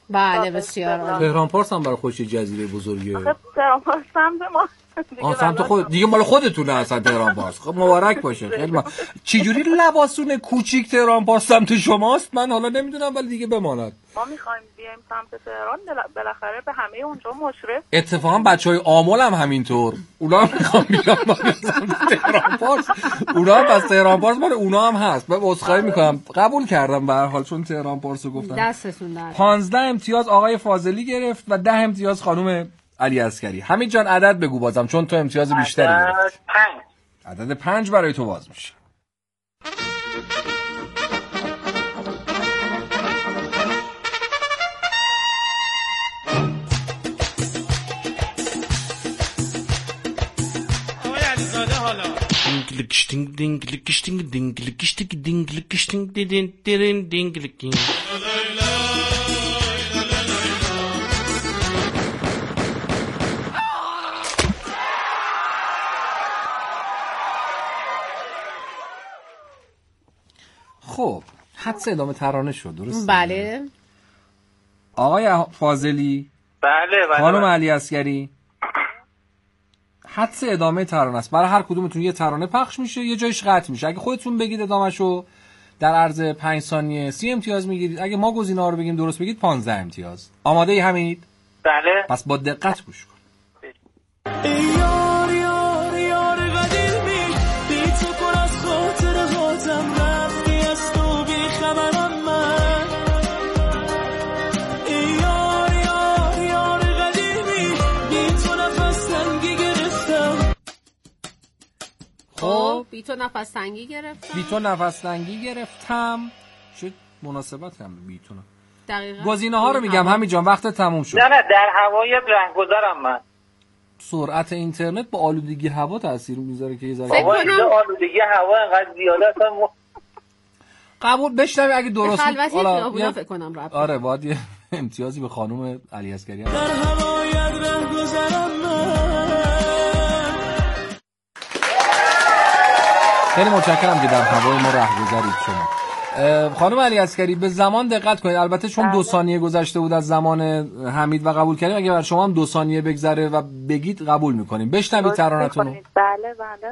بله بسیار. تهران پارس هم برای خودش جزیره بزرگیه. تهران پارس سمت ما. سمت خود دیگه مال خودتونه اصلا تهران پارس. خب مبارک باشه. خیلی چه جوری لباسون کوچیک تهران پارس سمت شماست؟ من حالا نمیدونم ولی دیگه بماند. ما میخوایم بیایم سمت تهران بالاخره به همه اونجا مشرف. اتفاقا بچهای آمل هم همینطور. اونا هم میخوام بیان سمت تهران پارس. اونا هم پس تهران پارس مال اونا هم هست. من عذرخواهی میکنم. قبول کردم به هر حال چون تهران پارس رو گفتم. دستتون درد. 15 امتیاز آقای فاضلی گرفت و 10 امتیاز خانم علی عسکری. حمید جان عدد بگو بازم چون تو امتیاز بیشتری گرفت. 5. عدد 5 برای تو باز میشه. خب حدس ادامه ترانه شد درسته؟ بله. آقای فاضلی. بله. خانم علی عسکری. حدس ادامه ترانه است. برای هر کدومتون یه ترانه پخش میشه یه جایش قطع میشه. اگه خودتون بگید ادامهشو در عرض 5 ثانیه 30 امتیاز میگیرید. اگه ما گزینه‌ها رو بگیم درست بگید 15 امتیاز. آماده ای حمید؟ بله. پس با دقت گوش کن. یار یار یار قدیمی بی تو پر از خاطر هاتم رفتی از تو بی خبرم من. یار یار یار قدیمی بی تو نفس تنگی گرفتم. خب بی تو نفس تنگی گرفتم. بی تو نفس تنگی گرفتم. چه مناسبت هم بی تو. دقیقاً. گزینه‌ها رو میگم همین جان وقت تموم شد. نه در هوای رهگذرم من. سرعت اینترنت با آلودگی هوا تاثیر میذاره که یه ذره. بابا اینجا آلودگی هوا انقدر زیاده اصلا قبول بشنوی اگه درست خلوتی خیابونا فکر کنم رفت. آره باید یه امتیازی به خانم علی عسکری هم. در هوای رهگذرم خیلی متشکرم که در هوای ما رهگذرید شما. خانم علی عسکری به زمان دقت کنید. البته چون 2 ثانیه گذشته بود از زمان حمید و قبول کردیم اگه بر شما هم 2 ثانیه بگذره و بگید قبول میکنیم. بشنوید ترانه‌تون رو. بله بله.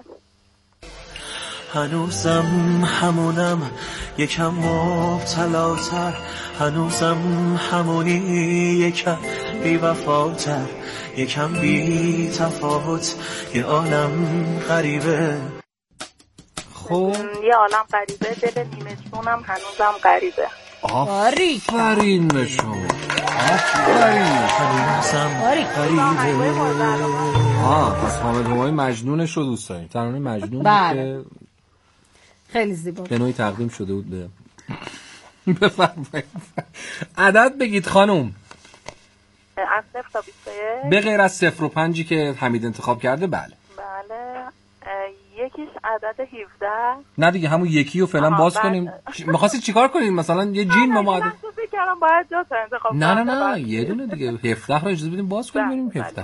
هنوزم همونم یکم مبتلاتر، هنوزم همونی یکم بی وفاتر، یکم بی تفاوت یه عالم غریبه. خب یه عالم غریبه دل نیمه جونم هنوزم غریبه. آفرین شما. آفرین. هنوزم غریبه. پس حامد همایی مجنونش رو دوست داریم. ترانه مجنون که خیلی زیبا به نوعی تقدیم شده بود به بفرمایید. عدد بگید خانم. از 0 تا 21. به غیر از 0 و 5 که حمید انتخاب کرده. بله. بله. یکیش عدد 17. نه دیگه همون یکی رو فعلا باز کنیم. می‌خواستید چیکار کنید مثلا یه جین ما من فکر کردم باید جا انتخاب کنم. نه یه دونه دیگه 17 رو اجازه بدیم باز کنیم بریم 17.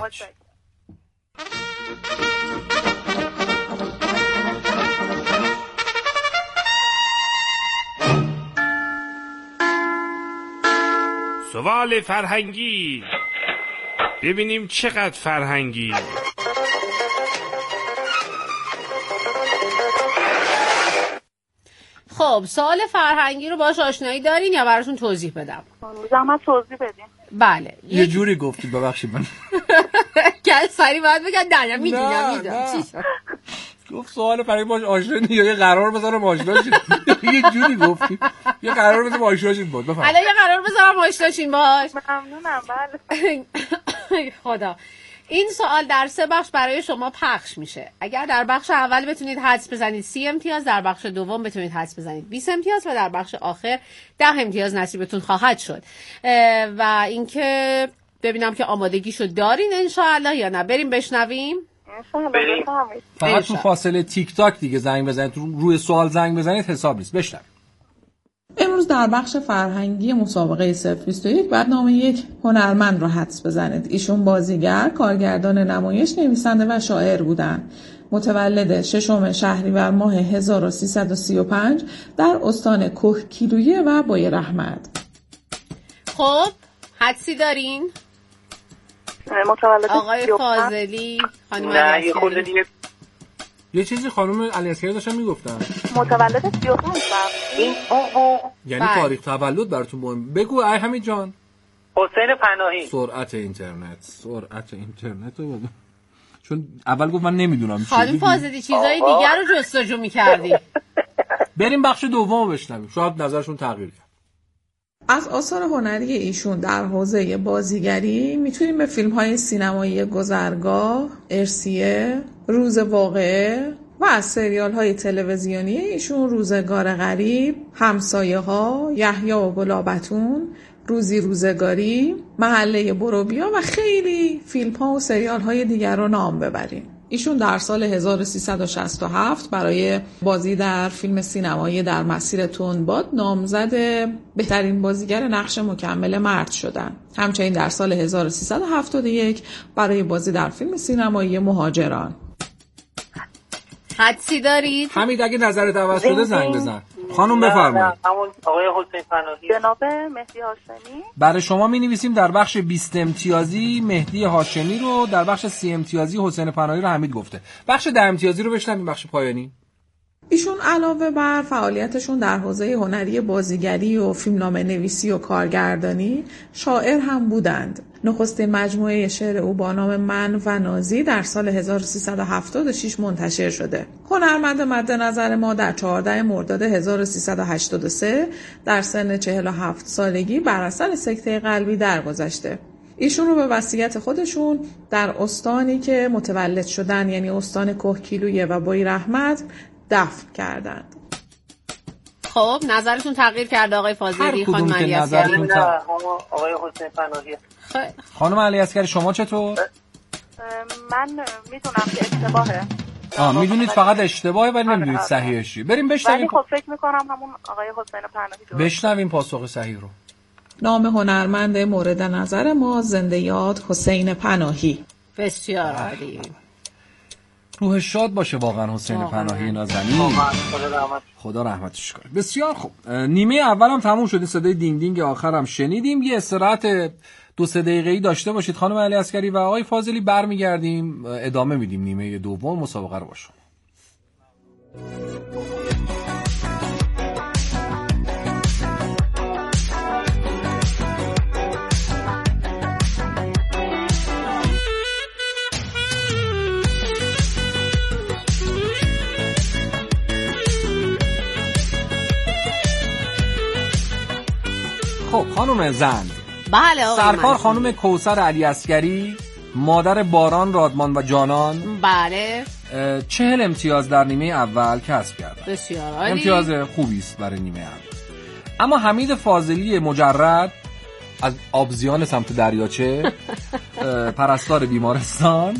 سوال فرهنگی. ببینیم چقدر فرهنگی. خب سوال فرهنگی رو باهاش آشنایی دارین یا براتون توضیح بدم؟ زحمت توضیح بدین. بله. یه جوری گفتید ببخشید من. گل سری باید بگم نه میدونم. چی شد؟ گفت سوال فرهنگی باهاش آشنایی یا یه قرار بذارم آشنا شید. یه جوری گفتی. یه قرار بذارم آشنا شید بود. بفرمایید. الان یه قرار بذارم آشنا شین باهاش. ممنونم. بله. خدا. این سوال در 3 بخش برای شما پخش میشه. اگر در بخش اول بتونید حدس بزنید 30 امتیاز، در بخش دوم بتونید حدس بزنید 20 امتیاز و در بخش آخر 10 امتیاز نصیبتون خواهد شد. و اینکه ببینم که آمادگیشو دارین انشاءالله یا نه. بریم بشنویم. فقط تو فاصله تیک تاک دیگه زنگ بزنید. روی سوال زنگ بزنید حساب نیست. بشنویم. امروز در بخش فرهنگی مسابقه 021 بعد نام یک هنرمند رو حدس بزنید. ایشون بازیگر، کارگردان نمایش، نویسنده و شاعر بودن. متولد 6 شهریور ماه 1335 در استان کوهگیلویه و بویراحمد. خب حدسی دارین؟ متولد آقای 35. فاضلی، خانم نه یه علیاصغری. خورده دیگه یه چیزی خانم علیاصغری داشتن میگفتن. متولد 35 این بو یعنی بله. تاریخ تولد براتون مهم. بگو ای حمید جان. حسین پناهی. سرعت اینترنت رو بگو. چون اول گفت من نمیدونم چی. خانم فاضلی چیزای دیگر رو جستجو می‌کردی. بریم بخش دومو بشنویم. شاید نظرشون تغییر کرد. از آثار هنری ایشون در حوزه بازیگری میتونیم به فیلم‌های سینمایی گذرگاه، ارسیه، روز واقعه و از سریال‌های تلویزیونی ایشون روزگار غریب، همسایه‌ها، یحیی و گلابتون، روزی روزگاری، محله بروبیا و خیلی فیلم‌ها و سریال‌های دیگر رو نام ببریم. ایشون در سال 1367 برای بازی در فیلم سینمایی در مسیر تندباد نامزد بهترین بازیگر نقش مکمل مرد شدند. همچنین در سال 1371 برای بازی در فیلم سینمایی مهاجران. حدسی دارید؟ حمید اگه نظرت عوض شده زنگ بزن. خانم بفرمایید. همون آقای حسین پناهی. جناب مهدی هاشمی. برای شما می نویسیم در بخش 20 امتیازی مهدی هاشمی رو، در بخش 30 امتیازی حسین پناهی رو حمید گفته. بخش 10 امتیازی رو بشنویم، بخش پایانی. ایشون علاوه بر فعالیتشون در حوزه هنری بازیگری و فیلمنامه نویسی و کارگردانی، شاعر هم بودند. نخستین مجموعه شعر او با نام من و نازی در سال 1376 منتشر شده. هنرمند مد نظر ما در 14 مرداد 1383 در سن 47 سالگی بر اثر سکته قلبی درگذشته. ایشون رو به وصیت خودشون در استانی که متولد شدن، یعنی استان کهکیلویه و بوی رحمت، دفن کردند. خب نظرتون تغییر کرده آقای فاضلی، خانم علیاصغری؟ نه آقای حسین پناهی. خانم علیاصغری شما چطور؟ من میدونم که اشتباهه. میدونید فقط اشتباهه ولی نمیدونید صحیحش چیه. بریم بشنویم. ولی خب فکر میکنم همون آقای حسین پناهی درست. بشنویم پاسخ صحیح رو. نام هنرمند مورد نظر ما زنده یاد حسین پناهی. بسیار عالی. روح شاد باشه واقعا حسین پناهی نازنین. خدا رحمتش کنه. بسیار خوب. نیمه اول هم تموم شد. صدای دینگ دینگ آخر هم شنیدیم. یه استراحت 2-3 دقیقه‌ای داشته باشید خانم علیاصغری و آقای فاضلی، برمیگردیم ادامه میدیم نیمه دوم مسابقه رو با شما. خب خانم زند، بله آقای سرکار خانم کوثر علیاصغری، مادر باران رادمان و جانان، بله 40 امتیاز در نیمه اول کسب کرد. بسیار عالی. امتیاز خوبی است برای نیمه اول. اما حمید فاضلی مجرد از آبزیان سمت دریاچه پرستار بیمارستان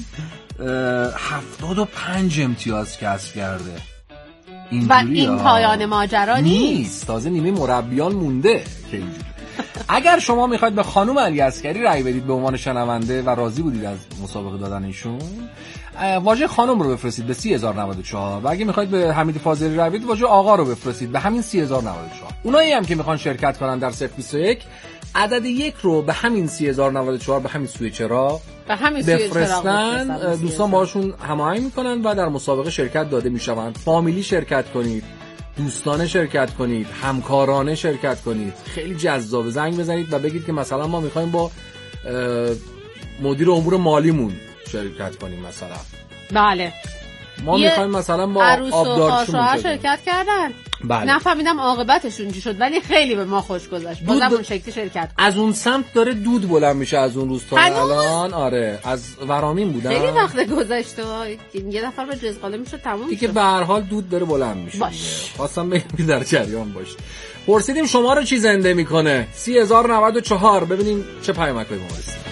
75 امتیاز کسب کرده. و این پایان ماجرا نیست. تازه نیمه مربیان مونده که اینجوری. اگر شما میخواید به خانم علیاصغری رأی بدید به عنوان شنونده و راضی بودید از مسابقه دادن ایشون، واژه خانم رو بفرستید به 30,094 و اگه میخواید به حمید فاضلی رأی بدید واژه آقا رو بفرستید به همین 30,094. اونایی هم که میخوان شرکت کنن در 021 عدد 1 رو به همین 30,094 به همین سوی چراغ بفرستن. دوستان باهاشون هماهنگ میکنن و در مسابقه شرکت داده میشوند. فامیلی شرکت کنید، دوستانه شرکت کنید، همکارانه شرکت کنید. خیلی جذاب. زنگ بزنید و بگید که مثلا ما میخوایم با مدیر امور مالیمون شرکت کنیم، مثلا بله ما میخوایم مثلا با آبدارچیمون شرکت کردن. بله. نفهمیدم عاقبتشون چی شد ولی خیلی به ما خوش گذشت. بازم اون شکلی شرکت از اون سمت داره دود بلند میشه از اون روز تا الان. آره از ورامین بودن. خیلی وقت گذشته یه نفر به جزقاله میشه تموم دیگه به هر حال دود داره بلند میشه. خواستم بگم در جریان باش. پرسیدیم شما رو چی زنده میکنه؟ 30,094. ببینیم چه پیامکی ما رسید.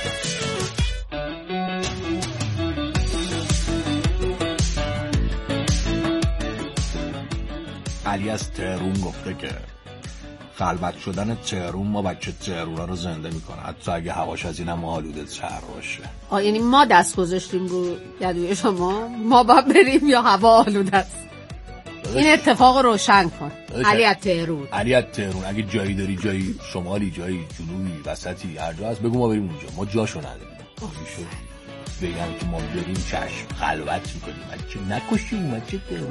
علی از تهرون گفته که خلوت شدن تهرون ما بچه تهرون رو زنده میکنه، حتی اگه هواش از اینم آلوده تر باشه. یعنی ما دست گذاشتیم رو یدوی شما؟ ما باید بریم یا هوا آلوده است؟ این اتفاق رو روشن کن. علی از تهرون. علی از تهرون، اگه جایی داری، جایی شمالی، جایی جنوبی، وسطی، هر جا هست بگو ما بریم اونجا. ما جاشو نداریم. بگم که ما بریم چشم خلوت میکنیم. بچه نکشیم بچه تهرون.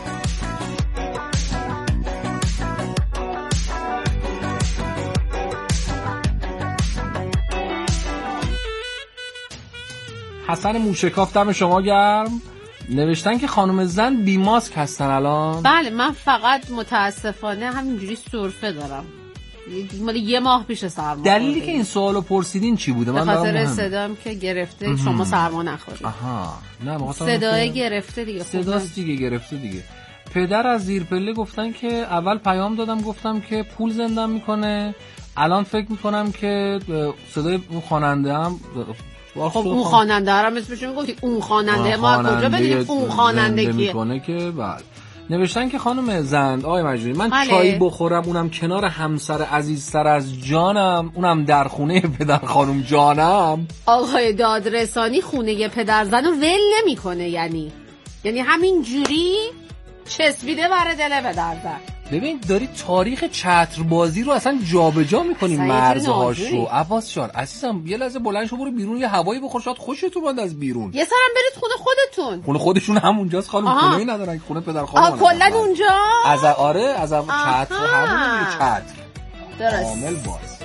حسن موشکاف دم شما گرم. نوشتن که خانم زن بی ماسک هستن الان. بله من فقط متاسفانه همینجوری سرفه دارم. مال یه ماه پیش سرما. دلیلی که این سوالو پرسیدین چی بوده؟ من به خاطر صدام که گرفته شما سرما نخورید. آها نه صدای گرفته دیگه. صداست دیگه گرفته دیگه. پدر از زیر پله گفتن که اول پیام دادم گفتم که پول زندم میکنه، الان فکر میکنم که صدای اون خواننده هم خب اون خواننده هم اسمش میگفتی اون خواننده ما کجا بدونیم اون خواننده کیه میکنه که بله. نوشتن که خانم زند آقای مجروحی من چای بخورم اونم کنار همسر عزیزتر از جانم، اونم در خونه پدر خانم جانم. آقای دادرسانی خونه پدر زنو ول نمیکنه، یعنی همین جوری چسبیده بر دل پدر زن. ببین داری تاریخ چتربازی رو اصلا جابجا می‌کنی مرزهاشو. عباس جان عزیزم یه لحظه بلند شو برو بیرون یه هوایی بخور، شاید خوشتون بیاد از بیرون. یه سرم برید خونه خودتون. خونه خودشون همونجاست خانم، خونه‌ای ندارن، خونه پدر خانم. کلا اونجا از چتر همون چتر درست کامل باز.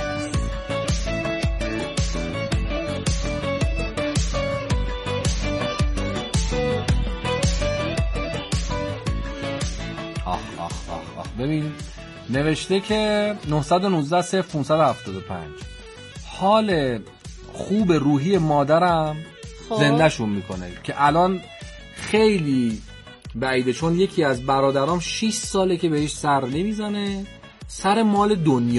ببین نوشته که 919 0575 حال خوب روحی مادرم زندهشون میکنه که الان خیلی بعیده، چون یکی از برادرام 6 ساله که بهش سر نمیزنه، سر مال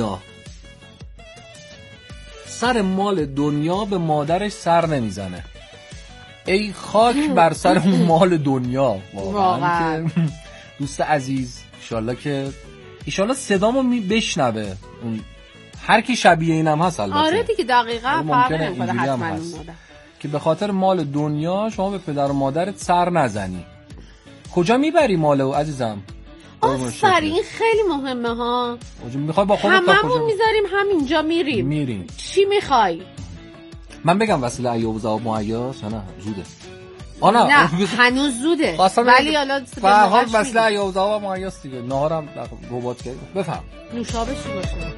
دنیا به مادرش سر نمیزنه. ای خاک بر سر اون مال دنیا واقعا. که دوست عزیز ایشالله صدامو بشنوه، هر کی شبیه اینم هست البته. آره دیگه دقیقاً فرق نمیکنه حتما که به خاطر مال دنیا شما به پدر و مادرت سر نزنی. کجا میبری مالو عزیزم؟ آفرین خیلی مهمه ها. میخوای با خودت تا کجا میذاریم همینجا میریم چی میخوای؟ من بگم وسیله ایوب و معیاس نه زوده؟ نه هنوز زوده ولی حالا به حال وسیله ایوب و معیاس دیگه. نهارم ربات کرد. بفهم نوشابه چی باشه؟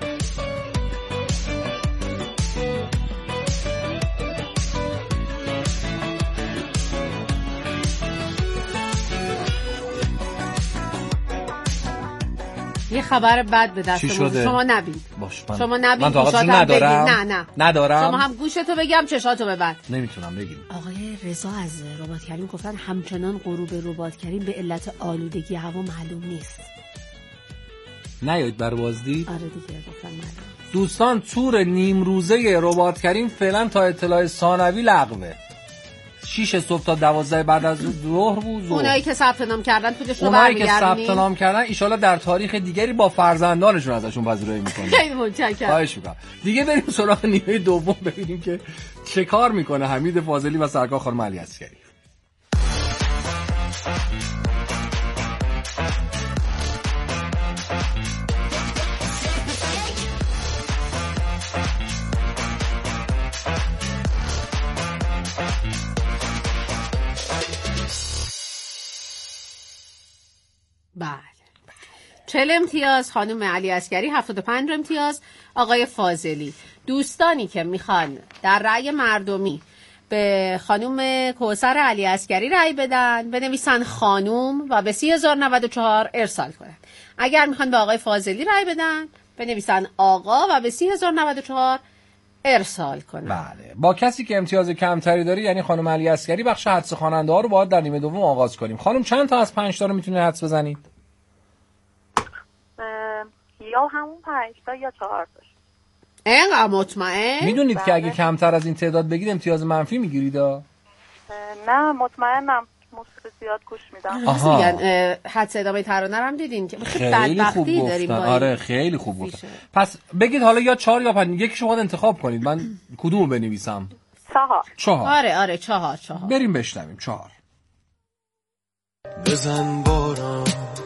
یه خبر بد به دست شما نبید. شما نبید. من طاقتش ندارم. نه ندارم. شما هم گوشتو بگم چشاتو ببند. نمیتونم بگیم. آقای رضا از رباتکریم گفتن همچنان غروب رباتکریم به علت آلودگی هوا معلوم نیست. نیایید بر بازدید. آره دیگه گفتن معلوم. دوستان تور نیم روزه رباتکریم فعلا تا اطلاع ثانوی لغوه. 6 صبح تا 12 بعد از ظهر بود. اونایی که ثبت نام کردن پولشون رو برمیگردونیم. اونایی که ثبت نام کردن ان شاءالله در تاریخ دیگری با فرزندانشون ازشون پذیرایی میکنیم. خیلی متشکرم. خواهش میکنم. دیگه بریم سراغ نیمه دوم ببینیم که چه کار میکنه حمید فاضلی و سرکار خانم علی عسکری. بله 40 امتیاز خانم علی عسکری، 75 امتیاز آقای فاضلی. دوستانی که میخوان در رأی مردمی به خانم کوثر علی عسکری رأی بدن بنویسن خانم و به 30,094 ارسال کنن. اگر میخوان به آقای فاضلی رأی بدن بنویسن آقا و به 30,094 ارسال کنن. بله با کسی که امتیاز کمتری داره یعنی خانم علی عسکری بخش حدس خواننده ها رو باید در نیمه دوم آغاز کنیم. خانم چند تا از 5 تا رو میتونید حدس بزنید؟ یا همون 5 تا یا 4 تا. اینقدر مطمئن؟ میدونید که اگه کمتر از این تعداد بگید امتیاز منفی میگیرید؟ نه مطمئنم، موسیقی زیاد گوش میدم. میگن حدس ادامه ترانه هم دیدین که خیلی خوب گفتن. آره خیلی خوب گفتن. پس بگید حالا یا 4 یا 5، یکی شما انتخاب کنید. من کدومو بنویسم؟ 4. آره 4. بریم بشنویم 4. بزن باران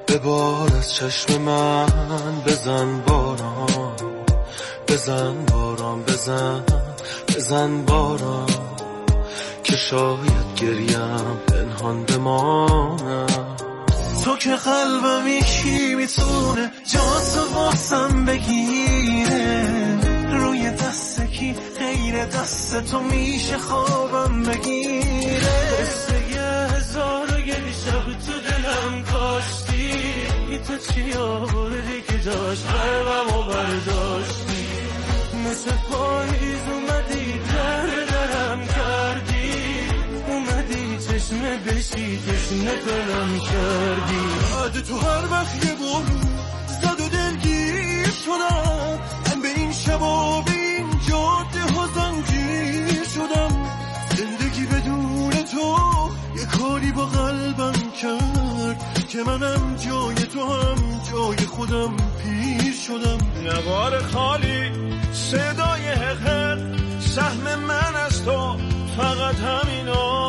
ببار از چشم من، بزن باران، بزن باران، بزن باران، که شاید گریم پنهان بمانم. تو که قلبم کی میتونه جاتو واسم بگیره، روی دست کی غیر دست تو میشه خوابم بگیره. قصه 1000 یه شب تو دلم کاشتی، تو چی آوردی که جاش قلبمو برداشتی، مثل پاییز اومدی درم کردی، اومدی چشمه بشی تشنه کنم کردی. عاده تو هر وقت یه بارو زد و دلگیر شدم، من به این شبا به این جاده ها زنجیر شدم. زندگی بدون تو یه کاری با قلبم کرد که منم جای تو هم جای خودم پیر شدم. نوار خالی صدای حقیقت، سهم من از تو فقط همین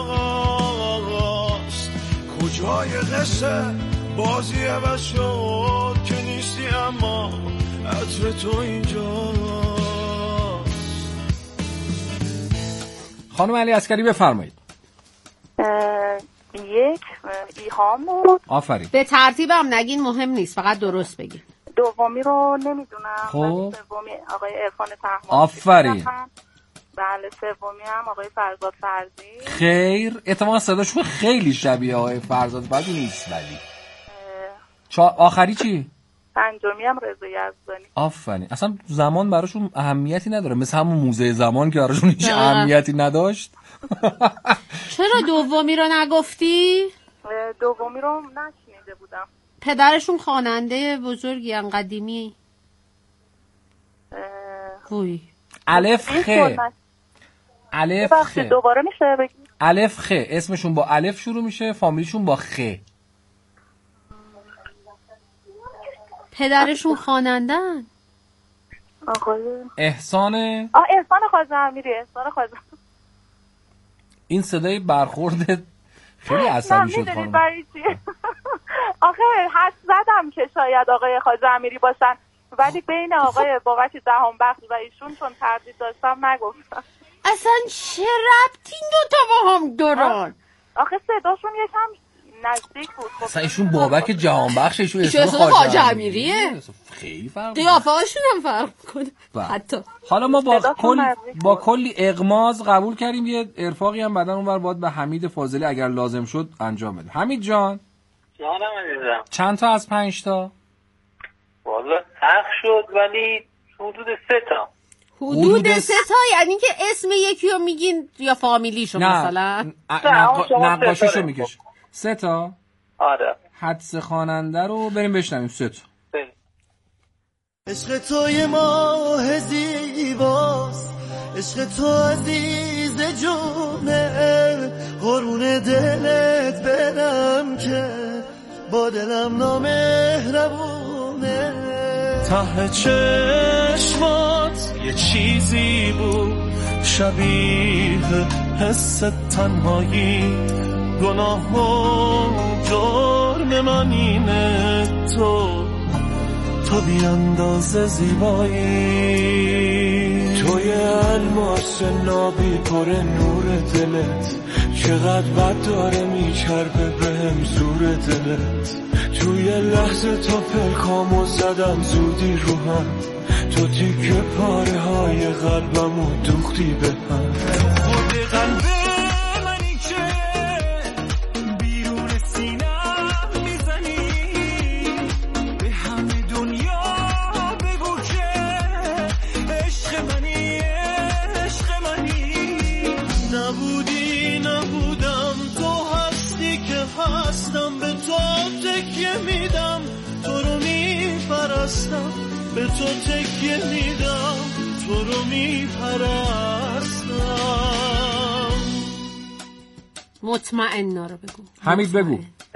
آقاست. کجای قصه بازی عوض شد که نیستی، اما عطر تو اینجاست. خانم علی عسکری بفرمایید. یک ایهام بود. آفرین. به ترتیبم نگین، مهم نیست، فقط درست بگین. دومی رو نمیدونم. خب سومی آقای عرفان طهماسبی. آفرین. بله سومی هم آقای فرزاد فرزی. خیر، اتفاقا صداشون خیلی شبیه آقای فرزاد فرزی نیست. ولی آخری چی؟ پنجمی هم رضا یزدانی. آفرین. اصلا زمان براشون اهمیتی نداره، مثل همون موزه زمان که براشون هیچ اهمیتی نداشت. چرا دومی رو نگفتی؟ دومی رو نشنیده بودم. پدرشون خواننده بزرگی ان قدیمی. وای الف خ. الف خ. دوباره میشه بگی؟ الف خ. اسمشون با الف شروع میشه، فامیلیشون با خ. پدرشون خواننده‌ن. آقای احسان خواجه‌امیری. احسان خواجه. این صدای برخورد خیلی عصبی شد خانم. آخه حد زدم که شاید آقای خواجه‌امیری باشن، ولی بین آقای بابک جهانبخش و ایشون چون تردید داشتم نگفتم. اصلا چه ربطی این دوتا با هم دارن؟ آخه صداشون یکم نزدیک بود. اصلا ایشون بابک جهانبخش، ایشون احسان خواجه‌امیریه. خیلی فرق قیافه هاشون هم فرق کنه حتی. حالا ما با کلی اغماض قبول کردیم یه ارفاقی هم بعدن اونور باید به حمید فاضلی اگر لازم شد انجام بده. حمید جان. جانم عزیزم. چند تا از 5 تا؟ والا سخت شد ولی حدود 3 تا. حدود 3 تا یعنی که اسم یکی رو میگین یا فامیلیشو مثلا؟ نقاشیشو میکش. 3 تا؟ آره. حدس خواننده رو بریم بشنویم. 3 تا. عشق توی ماه زیباست، عشق تو عزیز جونه، قربون دلت برم که با دلم نامهربونه. ته چشمات یه چیزی بود شبیه حس تنهایی، گناه و جرم من اینه تو بی اندازه زیبایی. توی الماس نابی پر نور دلت، چقدر بد داره میچربه بهم زور دلت. توی لحظه تا پلکامو زدم زودی رو هم، تو تیکه پاره های قلبمو دوختی به هم. خود قلب منی که بیرون سینم میزنی، به همه دنیا بگو که عشق منی، عشق منی. نبودم تو هستی که هستم، به تو تکیه میدم، تو رو میپرستم، به تو تکیه میدم، تو رو میپرستم. مطمئنا رو بگو. حمید بگو.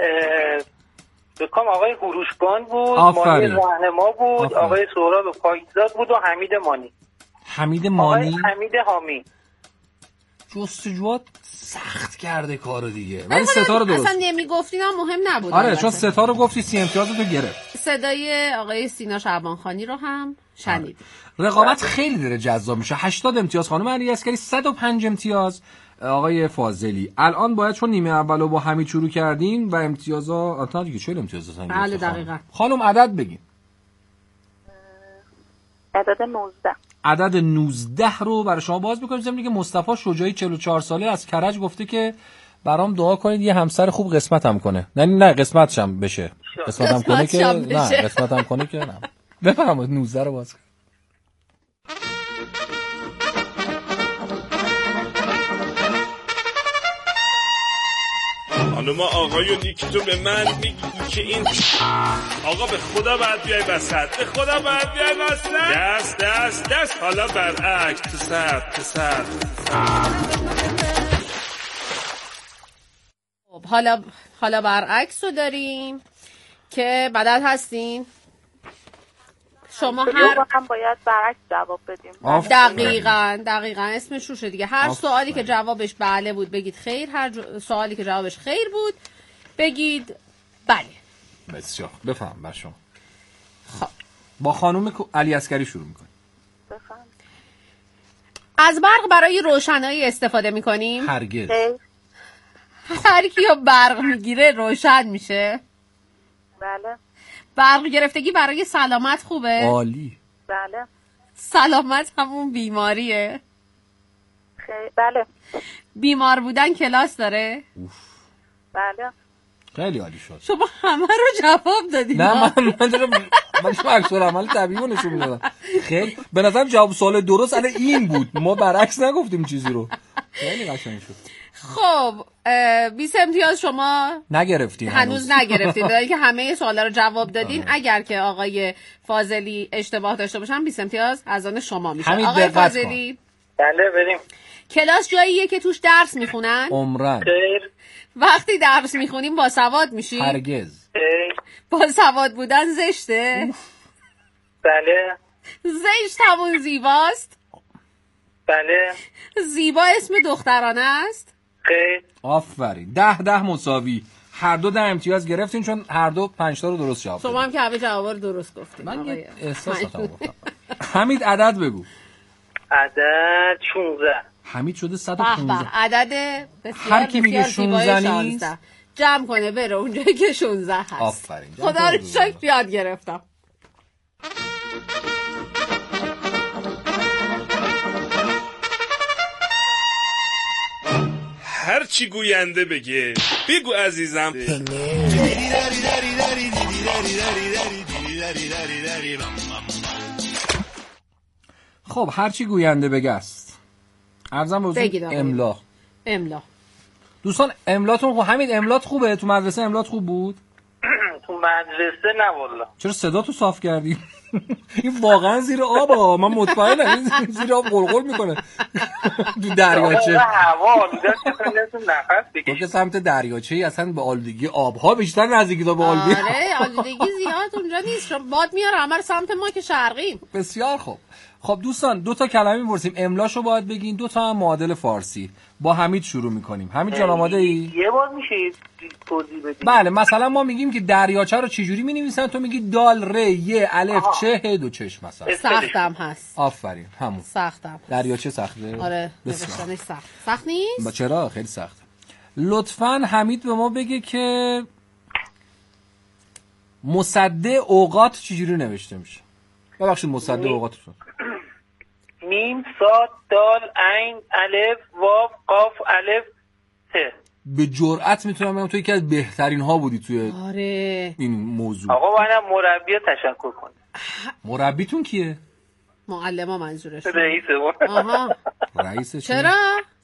بکنم آقای هروشبان بود، آفرین. مانی راهنما بود، آفرین. آقای سهراب پاکیزاد بود و حمید مانی. حمید مانی؟ حمید حامی. جستجوات سخت کرده کارو دیگه، ولی ستا رو درست. اصلا نمیگفتین هم مهم نبود. آره چون ستا رو گفتی 30 امتیازتو گرفت. صدای آقای سینا شعبانخانی رو هم شنید. رقابت خیلی داره جذاب میشه. 80 امتیاز خانم علی عسکری، 105 امتیاز آقای فاضلی. الان باید چون نیمه اولو با حمید شروع کردین و امتیازا تا دیگه 40 امتیاز داشتن. بله دقیقاً. خانم عدد بگین. عدد 19. عدد 19 رو برای شما باز می‌کنیم. زمین که مصطفی شجاعی 44 ساله از کرج گفته که برام دعا کنید یه همسر خوب قسمتم کنه. نه قسمتشم بشه. قسمتم کنه که نه، قسمتم کنه که نه. بفرمایید 19 رو باز کن. خانم آقایون یکی تو به من میگی که این آقا به خدا باید بیای وسط، به خدا باید بیای وسط. دست دست دست. حالا برعکس، تو سر. خب حالا برعکس رو داریم که بدل هستین. شما هم باید برعکس جواب بدیم. دقیقاً اسمش روشه دیگه. هر سوالی که جوابش بله بود بگید خیر، هر سوالی که جوابش خیر بود بگید بله. بسیار بفهم بر شما. خب با خانم علی عسکری شروع میکنیم. بفهم. از برق برای روشنایی استفاده میکنیم؟ هرگز. هر کیو برق میگیره روشن میشه؟ بله. برق گرفتگی برای سلامت خوبه؟ عالی. بله. سلامت همون بیماریه؟ بله. بیمار بودن کلاس داره؟ بله. خیلی عالی شد. شما همه رو جواب دادید. نه من دارم عکس العمل طبیعی نشون میدادم. خیلی به نظرم جواب سوال درست الان این بود. ما برعکس نگفتیم چیزی رو. خیلی قشنگ شد. خب 20 امتیاز شما نگرفتین. هنوز نگرفتین. در که همه سوالا رو جواب دادین. اگر که آقای فاضلی اشتباه داشته باشن 20 امتیاز از آن شما میشه. آقای فاضلی بله بریم. کلاس جاییه که توش درس میخونن؟ عمرن. خیر. وقتی درس میخونیم با سواد میشی؟ هرگز. خیر. با سواد بودن زشته؟ بله. زشت همون زیباست؟ بله. زیبا اسم دخترانه است؟ خیر. آفرین. 10 مساوی. هر دو 10 امتیاز گرفتین چون هر دو 5 تا رو درست جواب دادین. شما هم که همه جوابا رو درست گفتین. من یه احساساتم گفتم. حمید عدد بگو. عدد 16. حمید شده 115. عدد بسیار هر کی میگه 16 نیست جمع کنه بره اونجایی که 16 هست. آفرین. خدا رو شکر یاد گرفتم. هر چی گوینده بگه بگو عزیزم. خب هر چی گوینده بگه است. عرضم بزرگ املا. دوستان املاتون خوب. حمید املات خوبه؟ تو مدرسه املات خوب بود؟ تو مدرسه نه والله. چرا صدا تو صاف کردی؟ این واقعا زیر آبه. من مطمئنم این زیر آب قلقل میکنه. تو دریاچه. هوا آلوده تو نفس بکشید. تو که سمت دریاچه ای اصلا به آلودگی آبها بیشتر نزدیکی تا به آلودگی. آره آلودگی زیاد اونجا نیست. باد میاره همه سمت ما که شرقیم. بسیار خوب. خب دوستان 2 تا کلمه می‌پرسیم. املاشو باید بگین. 2 تا هم معادل فارسی. با حمید شروع می‌کنیم. حمید جان آماده ای؟ یه بار میشه توضیح بدید؟ بله مثلا ما میگیم که دریاچه رو چجوری می‌نویسن، تو میگی دال ر ی الف چه ه دو چشم مثلا. سختم هست. آفرین همون. سختم. دریاچه سخته؟ آره نوشتنش سخت. سخت نیست؟ چرا خیلی سخته. لطفاً حمید به ما بگه که مصدع اوقات چجوری نوشته میشه. ببخشید مصدع اوقاتتون. میم صاد دال عین الف واو قاف الف ت. به جرئت میتونم بگم تو یکی از بهترین ها بودی توی این موضوع. آقا باید مربی تشکر کنید. مربیتون کیه؟ معلما منظورش. رئیسمون. آها. رئیس چرا؟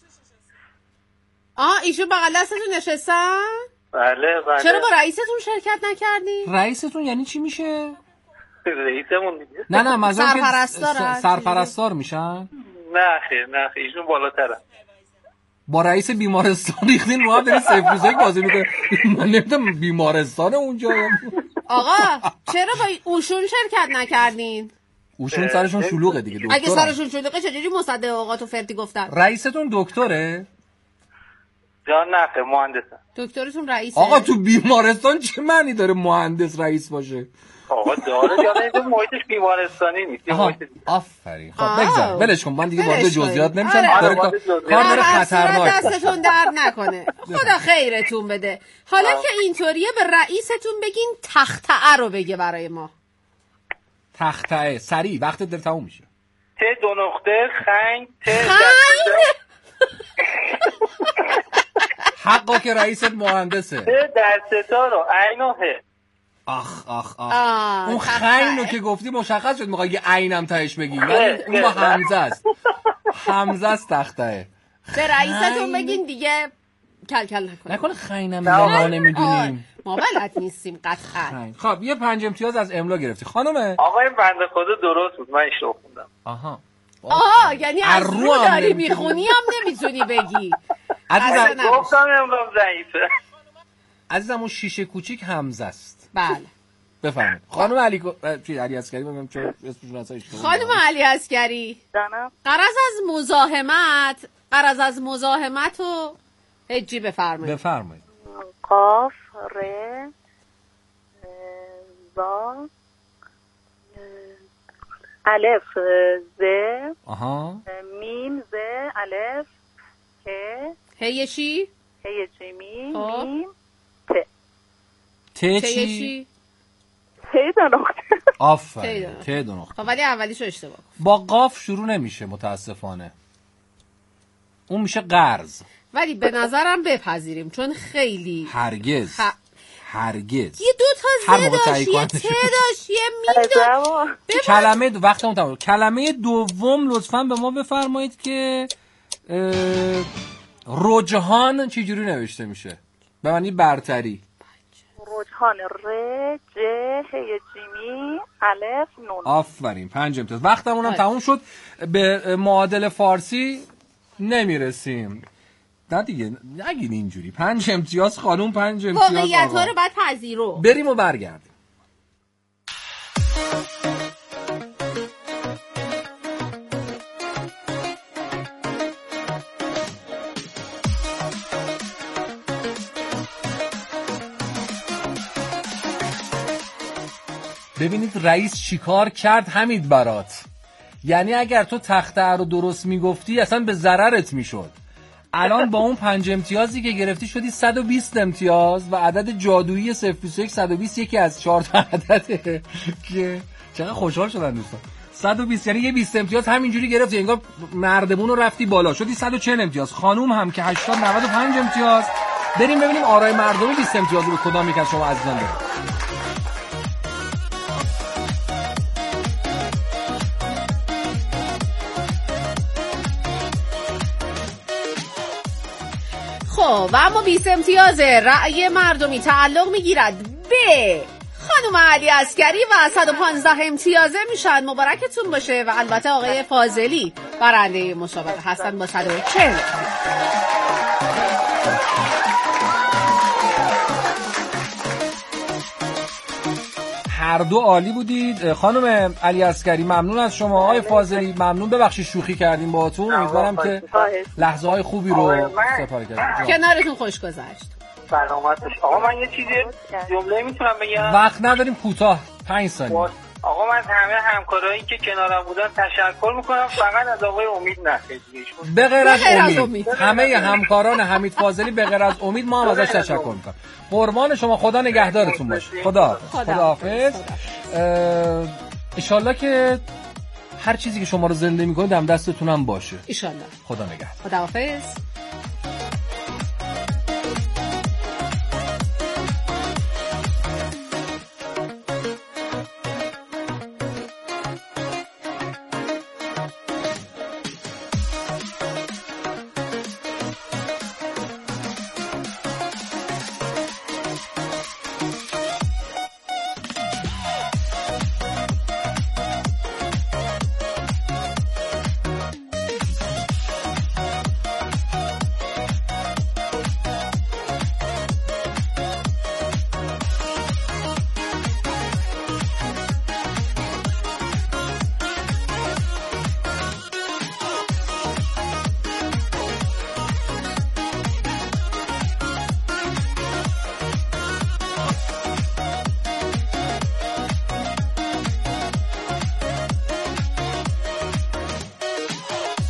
ایشون بغل دستتون نشستن؟ بله. چرا با رئیستون شرکت نکردین؟ رئیستون یعنی چی میشه؟ رئیسمون دیگه. نه مثلا سرپرستار میشن؟ نه خیر ایشون بالاتره. با رئیس بیمارستان ریختین رو هم دارین 0-1 بازی میکنه. من نمیدونم بیمارستان اونجا. آقا چرا با اوشون شرکت نکردین؟ اوشون سرشون شلوغه دیگه دکتر. اگه سرشون شلوغه چجوری مصدق اوقات و فردی گفتن؟ رئیستون دکتره؟ جان نخه مهندسم. دکترتون رئیسه؟ آقا تو بیمارستان چه معنی داره مهندس رئیس باشه؟ آقا داره یا نه محیطش بیمارستانی نیست. آفرین. خب بگذار ولش کن، من دیگه وارد جزئیات نمیشم. آره. کار داره خطرناک. دستتون درد نکنه. خدا خیرتون بده. حالا که اینطوریه به رئیستون بگین تختعه رو بگه برای ما. تختعه سریع وقت در تموم میشه. ت دو نقطه خنگ حقا که رئیست مهندسه. ت در ستا رو عین و ه. آخ اون خنگو که گفتی مشخص شد میخوای یه عینم تهش بگی، ولی اون با همزه است. همزه است تختعه. به رئیستون بگین دیگه کل نکنه خنگم ما نمیدونیم. ما بلد نیستیم قطعا. خب یه 5 امتیاز از املا گرفتی خانم. آقا این بنده خدا درست بود، من اشتباه خوندم. آها یعنی از رو داری میخونی هم نمیتونی بگی. عزیزم گفتم امروز ضعیفه. عزیزم اون شیشه کوچیک همزه است. بله بفرمایید خانم علی عسکری. بگم چه اسمشون اصلا خانم علی عسکری جانم. قرض از مزاحمت و هجی بفرمایید. قاف ر زا الف ز میم ز الف هی چی؟ هی چی میم ت چی؟ ت دو نقطه. آفرین ت دو نقطه. خب ولی اولیشو اشتباه گفت. با قاف شروع نمیشه متاسفانه، اون میشه قرض. ولی به نظرم بپذیریم چون خیلی هرگز یه دو تا ز داشت، یه ت داشت، یه میم داشت. کلمه وقتمون تمام. کلمه دوم لطفاً به ما بفرمایید که رجحان چجوری نوشته میشه؟ به معنی برتری. رجحان ر ج ه جیمی الف نون. آفرین 5 امتیاز. وقتمون هم تموم شد، به معادل فارسی نمیرسیم. نه دیگه نگین اینجوری. 5 امتیاز خانوم، 5 امتیاز واقعیت ها رو بعد پذیرو. بریم و برگردیم. ببینید رئیس چیکار کرد حمید برات. یعنی اگر تو تختعه رو درست میگفتی اصلا به ضررت میشد. الان با اون 5 امتیازی که گرفتی شدی 120 امتیاز و عدد جادویی 021 120 یکی از 4 تا عدده که چقدر خوشحال شدن دوستان. 120 یعنی یه 20 امتیاز همینجوری گرفتی، انگار نردبون رو رفتی بالا، شدی 140 امتیاز. خانوم هم که 80 95 امتیاز. بریم ببینیم آرای مردمی 20 امتیاز رو به کدام یک از شما عزیزان داره. خب و اما 20 امتیاز رأی مردمی تعلق میگیرد به خانم علی عسکری و 115 امتیازه میشن. مبارکتون باشه. و البته آقای فاضلی برنده مسابقه هستن با 140. هر دو عالی بودید. خانم علی عسکری ممنون از شما. آقای فاضلی ممنون، ببخشید شوخی کردیم باهاتون. امیدوارم که لحظه های خوبی رو سپری کردید. کنارتون خوش گذشت. سلامت باش. آقا من یه چیزی جمله میتونم بگم؟ وقت نداریم، کوتاه 5 ثانیه. آقا من همه همکارایی که کنارم بودن تشکر میکنم، فقط از آقای امید نخیدیشون. به غیر از امید همه همکاران حمید فاضلی به غیر از امید ما هم ازش تشکر میکنم. قربان شما، خدا نگهدارتون باشه. خداحافظ. ان که هر چیزی که شما رو زنده میکنه دم دستتون هم باشه. ان خدا نگهدار. خداحافظ.